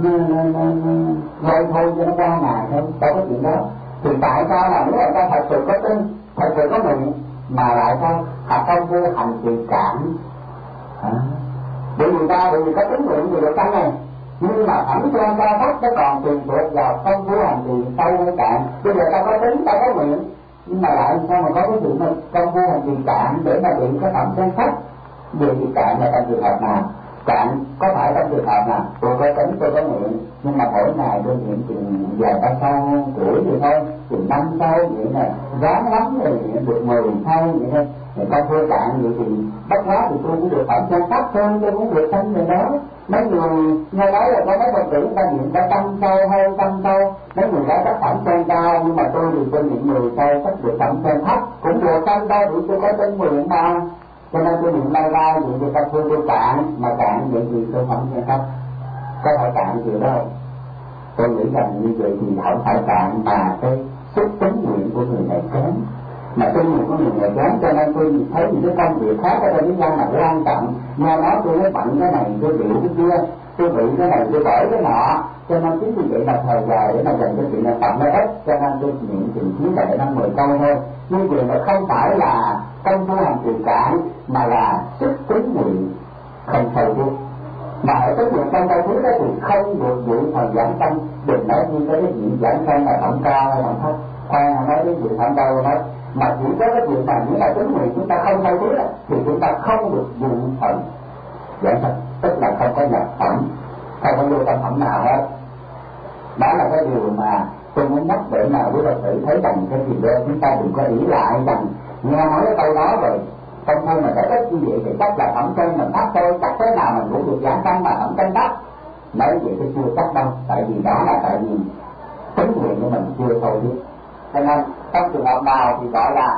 [SPEAKER 1] thôi thôi cho nó qua ngày thôi, đâu có chuyện đó. Thì tại sao là nếu người ta thật sự có tin, thật sự có nguyện mà lại sao học công phu hành trì cạn à. Bởi vì ta bởi vì có tính nguyện gì được tăng này, nhưng mà thẩm quan cao thấp nó còn tùy thuộc vào công phu hành trì sâu hay cạn. Bây giờ ta có tính, ta có nguyện, nhưng mà lại sao mà có cái chuyện mà công phu hành trì cạn để mà bị cái thẩm quan thấp. Về thì cạn là trong trường hợp nào? Cạn có phải trong trường hợp nào tôi có tính, tôi có nguyện, nhưng mà mỗi ngày tôi niệm chừng vài ba sau tuổi gì thôi, chừng năm sau vậy nè, ráng lắm thì được mười sau vậy thôi. Người ta thưa cạn vậy thì bất quá thì tôi cũng được phẩm chân pháp thôi, tôi cũng được thanh người đó. Mấy người nghe nói là có mấy Phật tử người ta niệm cả trăm sâu hơn trăm sâu, mấy người đó có phẩm chân cao, nhưng mà tôi thì tôi niệm mười sâu chắc được phẩm chân thấp, cũng được trăm sâu thì tôi có tên nguyện mà. Cho nên tôi niệm lai lai vậy người ta thưa tôi cạn, mà cạn vậy thì tôi phẩm chân thấp. Có phải cạn gì đâu? Tôi nghĩ rằng như vậy thì không phải cạn mà cái sức tính nguyện của người này kém. Mà tôi nhìn có người này kém, cho nên tôi thấy những cái công việc khác ở trong thế gian là quan trọng. Nghe nói tôi mới bận cái này, tôi bị cái kia, tôi bị cái này, tôi bởi cái nọ. Cho nên chính vì vậy là thời dài để mà dành cho chuyện này tạm nó ít, cho nên tôi niệm chừng chín đại năm mười câu thôi. Nhưng việc này không phải là công phu hành trì cạn, mà là sức tính nguyện không sâu trước. Mà ở cái chuyện trong tay thứ đó thì không được dự phần giảng sanh. Đừng nói như cái chuyện giảng sanh là thẩm cao hay thẩm thấp, khoan nói cái chuyện thẩm cao nói, mà chỉ có cái chuyện mà những cái tính nguyện chúng ta không thay thứ đó thì chúng ta không được dự phần giảng sanh, tức là không có nhập phẩm, không có vô tâm phẩm nào hết. Đó là cái điều mà tôi muốn nhắc để mà quý Phật tử thấy rằng cái gì đó chúng ta đừng có ý lại rằng nghe nói cái câu đó rồi công phu mà tới ít như vậy thì chắc là phẩm chân mình thấp thôi, chắc thế nào mình cũng được giảng sanh mà phẩm chân thấp. Nói vậy thì chưa chắc đâu, tại vì đó là tại vì tính nguyện của mình chưa sâu biết. Cho nên trong trường hợp nào thì gọi là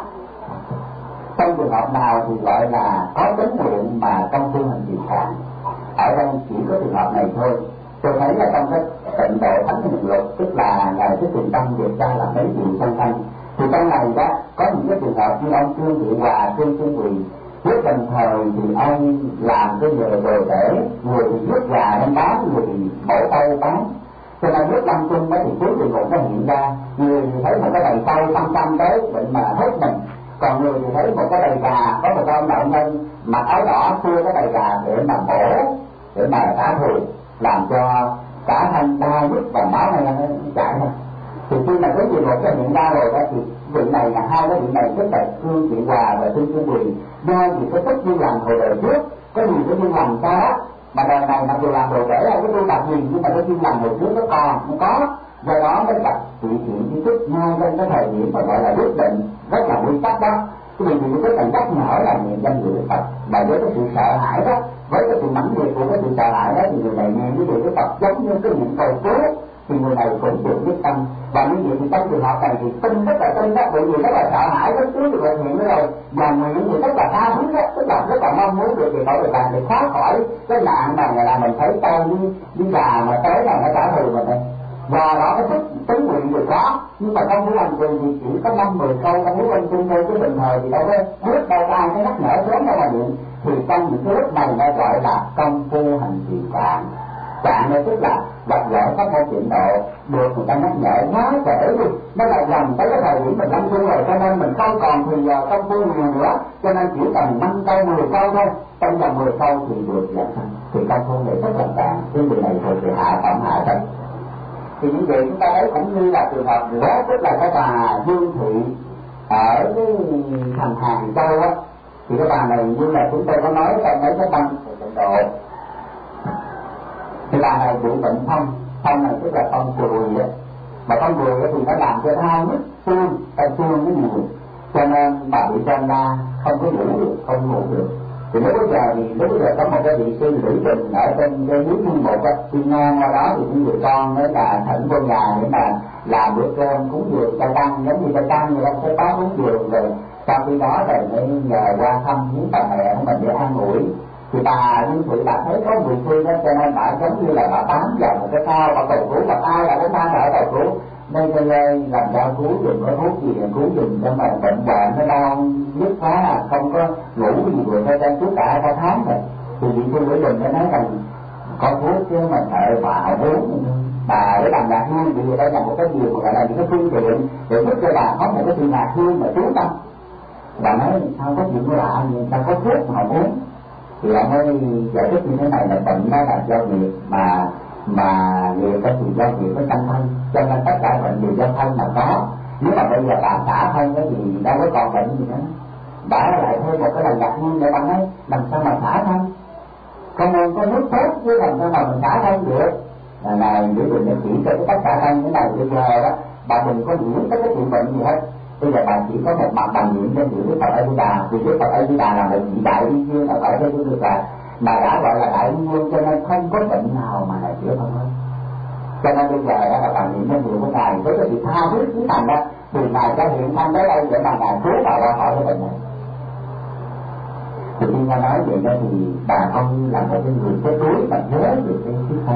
[SPEAKER 1] trong trường hợp nào thì gọi là có tính nguyện mà công phu hành trì cạn. Ở đây chỉ có trường hợp này thôi. Tôi thấy là trong cái tịnh độ thánh hiền luật, tức là ngày cái tiền tâm việc ra là mấy chuyện sanh sanh, thì trong này đó có những cái trường hợp như ông Trương Thị Hòa, Trương Trương Quỳ, lúc đồng thời thì ông làm cái giờ đồ để người thì rút gà đem bán, người thì bổ tay bán. Cho nên lúc lâm chung đó thì cuối cùng một nó hiện ra, người thì thấy một cái đầy tay xăm xăm tới bệnh mà hết mình, còn người thì thấy một cái đầy gà, có một ông đạo nhân mặc áo đỏ xua cái đầy gà để mà bổ, để mà trả thù, làm cho cả thân đau nhức và máu này nó chạy thôi. Thì khi mà cái gì một cái hiện ra rồi đó thì vị này là hai cái vị này tức là Trương Thị Hòa và Trương Trương Quỳ, do vì cái tích duyên lành hồi đời trước có nhiều cái duyên lành sao đó mà đời này mặc dù làm đồ rễ là cái tu tập gì, nhưng mà cái duyên lành hồi trước nó còn không có, do đó mới gặp sự hiện trí thức ngay trong cái thời điểm mà gọi là quyết định rất là nguy cấp đó. Cái điều gì cái cần nhắc nhở là niệm danh dự Đức Phật, và với cái sự sợ hãi đó, với cái sự mãnh liệt của cái sự sợ hãi đó thì người này nghe cái điều Đức Phật giống như cái niệm cầu cứu thì người này cũng được quyết tâm. Và như vậy thì trong trường hợp này thì tin rất là tin đó, bởi vì rất là sợ hãi rất trước được thực hiện nữa rồi, và nguyện thì rất là tha thứ đó, tức là rất là mong muốn được thì bảo vệ làm để thoát khỏi cái nạn mà là mình thấy tao đi đi gà mà tới là nó trả thù mình đây. Và đó cái thức tính nguyện được có, nhưng mà không phải làm gì thì chỉ có năm mười câu không muốn quanh chung thôi, chứ bình thời thì đâu có biết đâu ai cái nhắc nhở sớm đâu mà niệm. Thì trong những cái lúc này nó gọi là công phu hành trì cạn. Cạn này tức là gặp gỡ các môn chuyện độ được người ta nhắc nhở quá trễ luôn, nó là dần tới cái thời điểm mình lâm chung rồi, cho nên mình không còn thì giờ công phu nhiều nữa, cho nên chỉ cần năm câu mười câu thôi, trong vòng mười câu thì được giảng sanh. Thì công phu này rất là cạn, cái điều này thuộc về hạ phẩm hạ tầng. Thì như vậy chúng ta thấy cũng như là trường hợp nữa, tức là cái bà Dương Thị ở cái thành Hàng Châu á, thì cái bà này như là chúng tôi có nói trong mấy cái băng tịnh độ, thì bà này bị bệnh phong, phong này tức là phong chùi á, mà phong chùi thì nó làm cho thai nhức xương, tay xương nó nhiều, cho nên bà bị trên la không có ngủ được, không ngủ được. Thì lúc bây giờ thì lúc bây giờ có một cái vị sư Lữ Bình ở trên cái núi Nguyên Một á, đi ngang qua đó thì những người con mới là thỉnh vô nhà để mà làm bữa cơm cúng dường cho tăng, giống như cho tăng người ta sẽ có cúng dường rồi sau khi đó rồi mới nhờ qua thăm viếng bà mẹ của mình để an ủi. Thì bà Dương Thị bà thấy có người sư đó, cho nên bà giống như là bà bám vào một cái phao, bà cầu cứu gặp ai là cũng đang ở cầu cứu. Đây đây đây làm sao cứu dùm, có thuốc gì là cứu dùm cho mình bệnh hoạn nó đau nhức quá là không có ngủ gì rồi theo trang trước cả hai tháng rồi. Thì vị sư Lữ Bình mới nói rằng có thuốc chứ mà thợ bà uống, bà để làm lạc hương, vì người ta làm một cái điều gọi là những cái phương tiện để giúp cho bà có một cái sự lạc hương mà trú tâm. Bà nói sao có chuyện lạ gì, sao có thuốc mà uống. Thì ông mới giải thích như thế này là bệnh đó là do việc mà mà nghiệp đó thì do nghiệp với căn thân, cho nên tất cả bệnh đều do thân mà có. Nếu mà bây giờ bà xả thân cái thì đâu có còn bệnh gì nữa, đã lại thêm một cái lần ngạc nhiên để bạn ấy làm sao mà xả thân, con ơn có nước tốt chứ làm sao mà mình xả thân được. Là này để đừng để chỉ cho cái tất cả thân cái này bây giờ đó, bà đừng có nghĩ tới cái chuyện bệnh gì hết. Bây giờ bà chỉ có một mặt bà niệm cho chữ Đức Phật A Di Đà, vì Đức Phật A Di Đà là một vị đại bi dương ở tại thế giới được là mà đã gọi là đại bi dương, cho nên không có bệnh nào mà là chữa không hết. Cho nên bây giờ đó là bà niệm cho nhiều của ngài với cái sự tha thiết chí thành đó, thì ngài cho hiện thân tới đây để mà ngài cứu bà ra khỏi cái bệnh này. Thì khi nghe nói vậy đó thì bà không là một cái người chết đuối mà nhớ được cái thứ tha.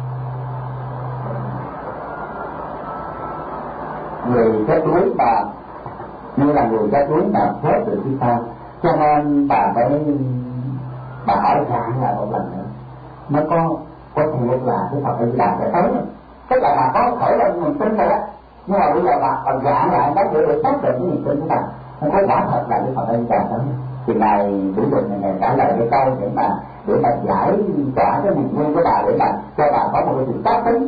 [SPEAKER 1] Người chết đuối mà như là người chết đuối mà chết được thứ tha, cho nên bà phải bà hỏi lại là một lần nữa nó có có thiệt là cái Phật A Di Đà sẽ tới không? Tức là bà có khởi lên mình tin rồi đó, nhưng mà bây giờ bà còn dạng lại nó để được xác định cái niềm tin của bà, không có quả thật là cái Phật A Di Đà tới. Thì ngài Bửu Bình này trả lời cái câu để mà để mà giải tỏa cái niềm vui của bà, để mà cho bà có một cái sự tác tính.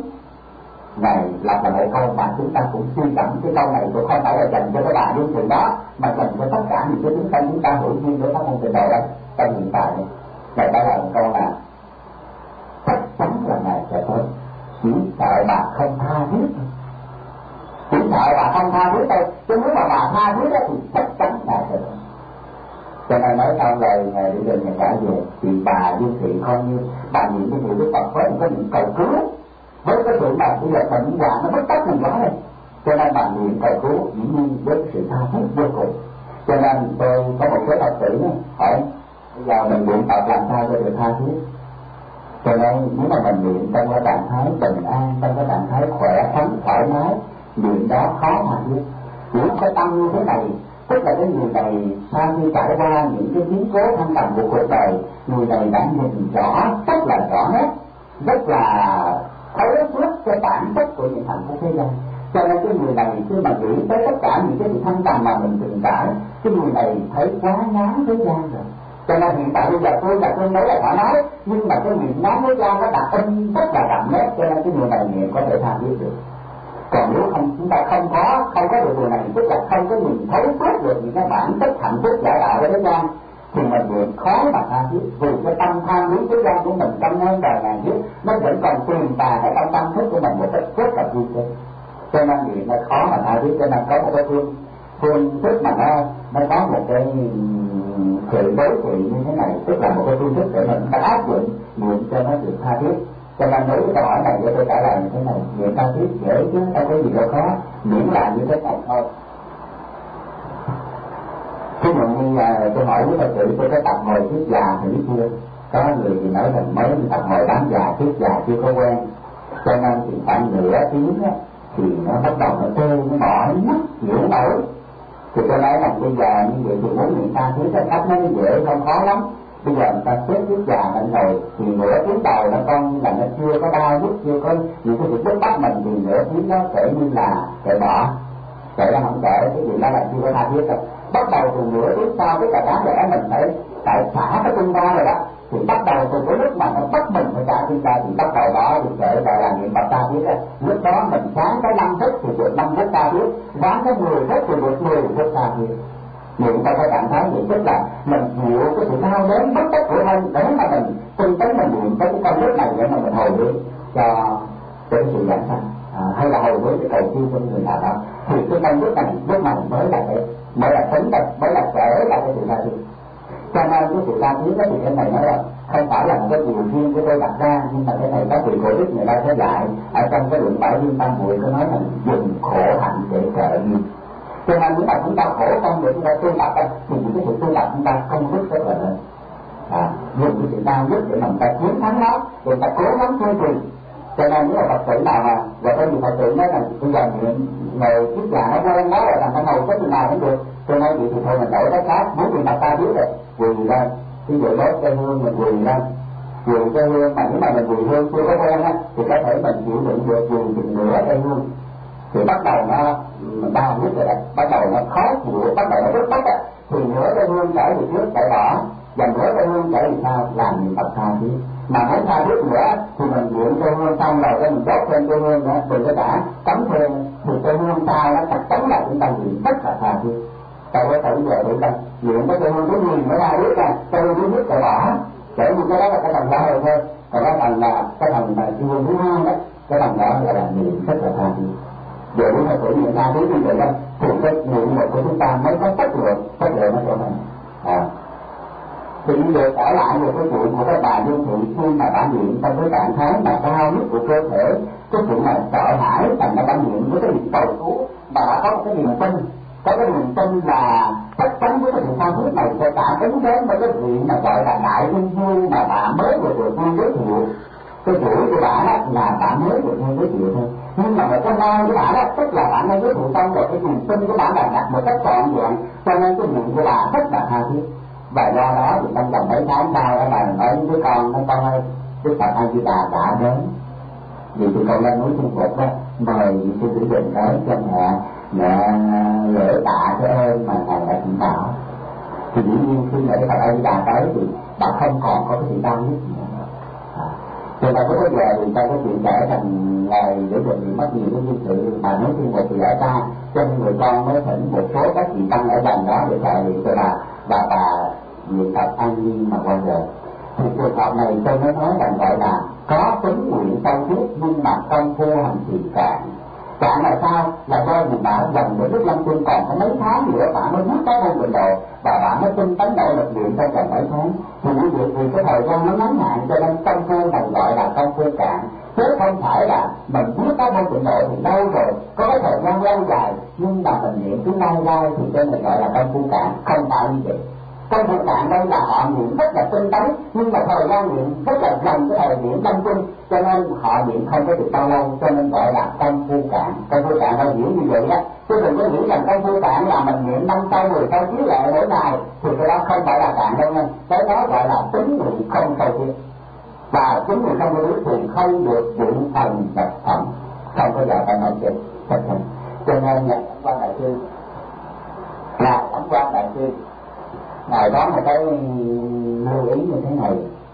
[SPEAKER 1] Này lặp lại một câu mà chúng ta cũng suy gẫm cái câu này cũng không phải là dành cho cái bà đương sự đó, mà dành cho tất cả những cái chúng ta chúng ta hữu duyên với pháp môn Tịnh Độ đây trong hiện tại này. Ngài trả lời một câu là chắc chắn là ngài sẽ tới, chỉ sợ bà không tha thiết, chỉ sợ bà không tha thiết thôi, chứ nếu mà bà tha thiết thì chắc chắn ngài sẽ tới. Cho nên nói sau lời ngài đi đến ngày trả về thì bà Dương Thị coi như bà niệm cái niệm Đức Phật với một cái niệm cầu cứu, với cái chuyện mà bây giờ bệnh hoạn nó bất tất mình quá này, cho nên bà niệm cầu cứu dĩ nhiên với cái sự tha thiết vô cùng. Cho nên tôi có một số Phật tử hỏi bây giờ mình niệm Phật làm sao cho được tha thiết. Cho nên nếu mà mình niệm trong cái trạng thái bình an, trong cái trạng thái khỏe khoắn thoải mái, niệm đó khó tha thiết. Chỉ có tâm như thế này, tức là cái người này sau khi trải qua những cái biến cố thăng trầm của cuộc đời, người này đã nhìn rõ rất là rõ nét, rất là thấu suốt cái bản chất của những hạnh phúc thế gian. Cho nên cái người này khi mà nghĩ tới tất cả những cái sự thăng trầm mà mình từng trải, cái người này thấy quá ngán thế gian rồi. Cho nên hiện tại bây giờ tôi là tôi nói là họ nói, nhưng mà cái niệm ngán thế gian nó đặt in rất là đậm nét, cho nên cái người này niệm có thể tha thiết được. Còn nếu không chúng ta không có không có được điều này, tức là không có nhìn thấu suốt được những cái bản chất hạnh phúc giả đạo của thế gian, thì mình niệm khó mà tha thiết. Vì cái tâm tham lý thế gian của mình trong muôn đời ngàn kiếp nó vẫn còn truyền tà ở trong tâm thức của mình một cách rất là vui chơi, cho nên niệm nó khó mà tha thiết. Cho nên có một cái phương phương thức mà nó nó có một cái sự đối trị như thế này, tức là một cái phương thức để mình áp dụng niệm cho nó được tha thiết. Cho nên đối với câu hỏi này để tôi trả lời như thế này, niệm tha thiết dễ chứ không có gì đâu khó, miễn là như thế này thôi. Ví dụ như uh, tôi hỏi với Phật tử tôi có tập ngồi thuyết già thì biết chưa? Có người thì nói là mới tập ngồi bán già thuyết già chưa có quen, cho nên thì khoảng nửa tiếng á, thì nó bắt đầu nó tê, nó mỏi mắt, hiểu nổi. Thì tôi nói là bây giờ như vậy thì muốn niệm tha thiết cái cách nó dễ không khó lắm. Bây giờ người ta xếp thuyết già lên rồi thì nửa tiếng đầu nó con là nó chưa có đau nhức, chưa có những cái việc bức bắt mình, thì nửa tiếng nó sẽ như là sẽ bỏ, sẽ là không kể cái gì đó là chưa có tha thiết đâu. Bắt đầu từ nửa tiếng sau cái cả đáng lẽ mình phải phải xả cái tinh ra rồi đó, thì bắt đầu từ cái lúc mà nó bắt mình phải xả tinh ra thì bắt đầu đó thì kể gọi là niệm Phật tha thiết đó. Lúc đó mình sáng cái năm phút thì được năm phút tha thiết, sáng cái mười phút thì được mười phút tha thiết. Niệm trong cái trạng thái niệm tức là mình chịu cái sự đau đớn bất tất của thân để mà mình tinh tấn mình niệm tới cái công đức này để mà mình hồi hướng cho cho cái sự giảng sanh, à, hay là hồi hướng cái cầu siêu cho người nào đó, thì cái công đức này lúc này mới là cái mới là tính được, mới là kể là cái sự tha thiết. Cho nên cái sự tha thiết đó thì cái này nói là không phải là một cái điều riêng của tôi đặt ra, nhưng mà cái này các vị cổ đức người ta sẽ dạy ở trong cái luận Bảo Viên Tam Muội có nói là dùng khổ hạnh để trợ duyên. Cho nên nếu mà chúng ta khổ xong để chúng ta tu tập thì những cái sự tu tập chúng ta không biết rất là lớn, à, dùng cái sự đau nhất để mình ta chiến thắng nó, để ta cố gắng kiên trì. Cho nên nếu mà Phật tử nào mà và có nhiều Phật tử nói là bây giờ niệm ngồi chiếc già nó quen đó rồi làm sao ngồi cái gì nào cũng được, cho nên vậy thì thôi mình đổi cái khác, muốn gì mà ta biết rồi quỳ lên, ví dụ đốt cây hương mình quỳ lên, quỳ cây hương mà nếu mà mình quỳ hương chưa có quen á thì có thể mình chịu đựng được quỳ chừng nửa cây hương, thì bắt đầu nó đau nhất rồi đấy, bắt đầu nó khó chịu, bắt đầu nó rất bắt á, thì nửa cây hương trở về trước chạy bỏ, dành nửa cây hương trở về sau làm niệm Phật tha thiết. mà muốn tha thiết nữa thì mình luyện cây hương xong rồi cái mình đốt thêm cây hương nữa, từ cái đã cắm thêm thì cây hương sau nó chắc chắn là chúng ta luyện rất là tha thiết. Tại cái tự về để ta luyện cái cây hương cái gì mới ra biết ra cây hương thứ nhất là bỏ, để như cái đó là cái phần đau rồi thôi, còn cái phần là cái phần là cây hương thứ hai đó, cái phần đó là làm luyện rất là tha thiết. Để chúng ta tự luyện tha thiết như vậy đó thì cái luyện một của chúng ta mới có chất lượng, chất lượng nó của mình. À. Thì bây giờ trở lại về cái chuyện của cái bà Dương Thị khi mà đã luyện trong cái trạng thái mà cao nhất của cơ thể, cái chuyện mà sợ hãi thành đã luyện với cái niệm cầu cứu mà đã có một cái niềm tin, có cái niềm tin là chắc chắn với cái sự tha thiết này sẽ cả tính đến với cái chuyện mà gọi là đại linh dương mà bà mới vừa được nghe giới thiệu. Cái tuổi của bà đó là bà mới được nghe giới thiệu thôi, nhưng mà cái nai của bà đó tức là bà nghe giới thiệu xong rồi cái niềm tin của bà là đặt một cách trọn vẹn, cho nên cái niệm của bà rất là tha thiết. Và do đó thì trong vòng mấy tháng sau ở bà nói với con nói con ơi, Đức Phật A Di Đà đã đến, vì tụi con lên núi Trung Quốc đó mời sư tử Bình tới cho mẹ mẹ lễ tạ cái ơn mà ngài đã chỉ bảo. Thì dĩ nhiên khi mà Đức Phật A Di Đà tới thì bà không còn có cái sự đau nhức nữa. À, cho nên có giờ thì ta có chuyện kể thành ngày để rồi bị mất nhiều cái nhân sự bà nói Trung Quốc thì ở ta, cho nên người con mới thỉnh một số các vị tăng ở gần đó để trợ luyện cho bà, và bà luyện tập an nhiên mà quay về. Thì trường hợp này tôi mới nói rằng gọi là có tính nguyện sâu thiết nhưng mà công phu hành trì cạn. Cạn là sao? Là do vì bà gần với Đức Lâm Quân còn có mấy tháng nữa bà mới bước tới môn Tịnh Độ và bà mới tinh tấn nỗ lực luyện trong vòng mấy tháng. Thì những việc vì cái thời gian nó ngắn hạn cho nên công phu này gọi là công phu cạn, chứ không phải là mình bước tới môn Tịnh Độ thì lâu rồi, có cái thời gian lâu dài nhưng mà mình niệm cứ lai lai thì cái này gọi là công phu cạn, không phải như vậy. Công phu cạn đây là họ niệm rất là tinh tấn nhưng mà thời gian niệm rất là gần cái thời điểm lâm chung, cho nên họ niệm không có được bao lâu, cho nên gọi là công phu cạn. Công phu cạn đâu hiểu như vậy đó, chứ đừng có nghĩ rằng công phu cạn là mình niệm năm câu mười câu chiếu lệ mỗi ngày thì cái đó không phải là cạn đâu nha. Cái đó gọi là tính nguyện không sâu thiết, và tính nguyện không sâu thiết thì không được dụng thần vật phẩm, không có giờ phải nói chuyện thật không. Cho nên là Tổng quan đại sư là Tổng quan đại sư ngài có một cái lưu ý như thế này.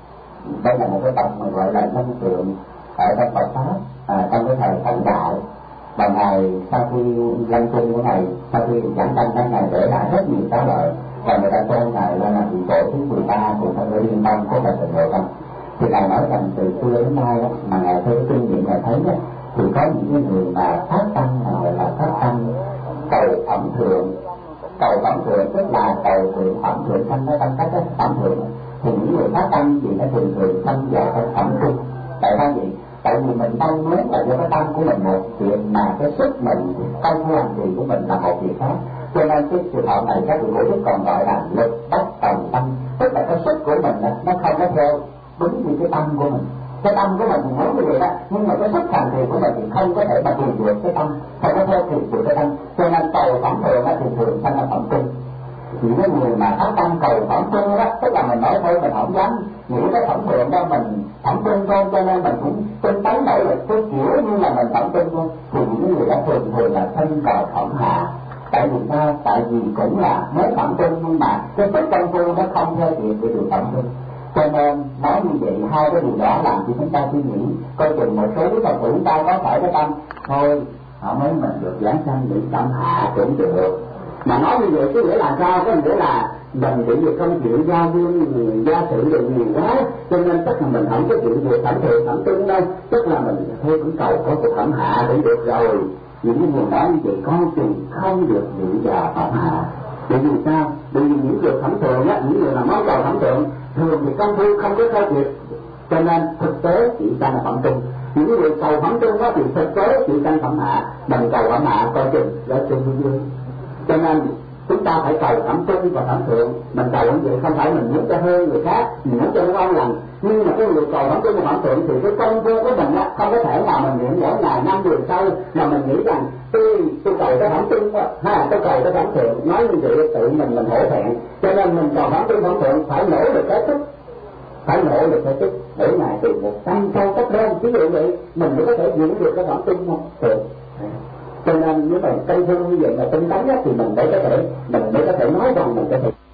[SPEAKER 1] Đây là một cái tập mà gọi là năng tượng ở trong Phật pháp, à, trong cái thời cận đại. Và ngài sau khi lâm chung của ngài, sau khi giảng sanh đó, ngài để lại rất nhiều xá lợi và người ta tôn ngài lên là vị tổ thứ mười ba của Phật giáo Liên Tông của Đại Tịnh Độ Tông. Thì ngài nói rằng từ xưa đến nay đó, mà ngài theo cái kinh nghiệm ngài thấy đó, thì có những cái người mà phát tâm gọi là phát tâm cầu phẩm thượng. Cầu phẩm thượng tức là cầu thượng phẩm thượng sanh nó tăng cách đó, phẩm thượng thì những người phát tâm gì nó thường thường sanh vào cái phẩm trung. Tại sao vậy? Tại vì mình mong muốn là do cái tâm của mình một chuyện mà cái sức mình công phu hành trì của mình là một việc khác, cho nên cái trường hợp này các vị cổ đức còn gọi là lực bất tòng tâm, tức là cái sức của mình đó, nó không có theo đúng như cái tâm của mình. Cái tâm của mình thì muốn như vậy đó, nhưng mà cái sức hành trì của mình thì không có thể mà tìm được cái tâm, không có theo kịp được cái tâm, cho nên cầu phẩm thượng là thường thường sanh là phẩm trung. Những cái người mà phát tâm cầu phẩm trung đó, tức là mình nói thôi mình không dám nghĩ cái phẩm thượng đó mình phẩm trung thôi, cho nên mình cũng tinh tấn nỗ lực cái kiểu như là mình phẩm trung thôi, thì những người đó thường thường là thân cầu phẩm hạ. Tại vì sao? Tại vì cũng là mới phẩm trung nhưng mà cái sức công phu nó không theo kịp để được phẩm trung. Cho nên nói như vậy hai cái điều đó làm cho chúng ta suy nghĩ coi chừng một số cái Phật tử chúng ta có phải cái tâm thôi họ mới mình được giảng sanh bị tâm hạ cũng được. Mà nói như vậy có nghĩa là sao? Có nghĩa là mình bị việc công chuyện gia vương gia sự được nhiều quá, cho nên tất là mình không có chuyện việc thẩm thượng thẩm trung đâu, tức là mình thôi cũng cầu có cuộc thẩm hạ cũng được rồi. Những người nói như vậy con chừng không được dự vào thẩm hạ. Bởi vì sao? Bởi vì những người thẩm thượng á, những người làm món cầu thẩm thượng thường thì công phu không có theo kịp, cho nên thực tế chỉ sang là phẩm trung. Những người cầu phẩm trung đó thì thực tế chỉ sang phẩm hạ, bằng cầu phẩm hạ coi chừng là trung dương. Cho nên chúng ta phải cầu phẩm trung và phẩm thượng. Mình cầu như vậy không phải mình muốn cho hơn người khác, mình muốn cho nó ngon lành, nhưng mà cái người cầu phẩm trung và phẩm thượng thì cái công phu của mình á không có thể nào mình niệm mỗi ngày năm điều sau mà mình nghĩ rằng tôi tôi cầu cái phẩm trung ha, tôi cầu cái phẩm thượng, nói như vậy tự mình mình hổ thẹn. Cho nên mình cầu phẩm trung phẩm thượng phải nỗ lực cái sức, phải nỗ lực cái sức mỗi ngày từ một trăm câu cách đơn, ví dụ vậy mình mới có thể diễn được cái phẩm trung không được. Cho nên nếu mà công phu như vậy mà tinh tấn thì mình mới có thể mình mới có thể nói rằng mình có thể